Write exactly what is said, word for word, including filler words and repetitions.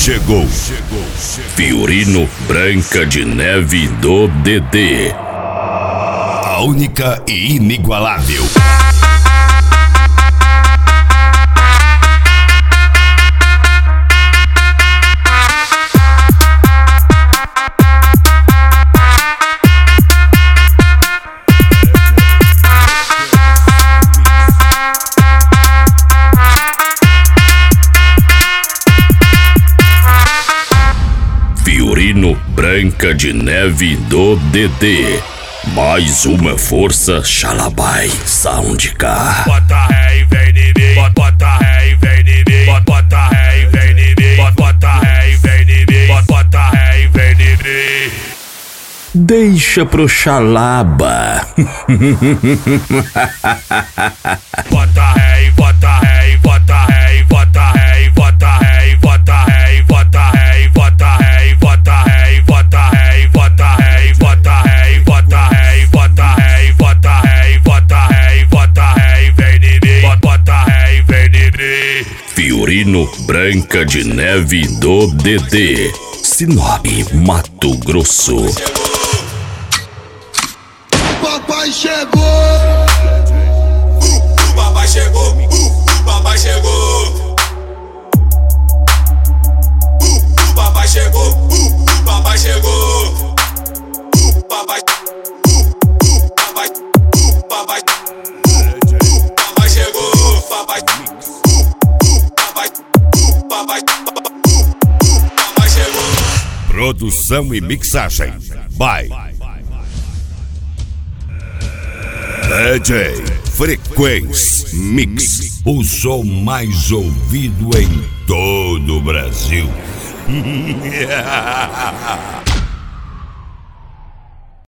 chegou. Fiorino Branca de Neve do D D. A única e inigualável. Fiorino Branca de Neve do D D. Mais uma força Xalabai Soundcar. Bota ré e vem em mim, bota ré e vem em mim, bota ré e vem em mim, bota ré e vem em mim, bota ré e vem em mim. Deixa pro Xalaba. Bota ré e bota ré e bota ré e bota ré e bota ré e bota ré e bota ré e bota ré e bota ré e bota ré e bota ré e bota ré e bota ré e bota ré e bota ré e bota ré e bota ré e vem em mim, bota ré e vem em mim. Fiorino Branca de Neve do D D. Sinop, Mato Grosso. Papai chegou. Uh, o papai chegou. Uh, o papai chegou. Uh, o papai chegou. Uh, o papai chegou. Uh, papai. Uh, uh, papai. Uh, papai. Uh, uh, papai chegou. Papai. Uh, uh, papai. Uh, papai. Uh, uh, papai chegou. Produção e mixagem by D J Frequência Mix, o som mais ouvido em todo o Brasil.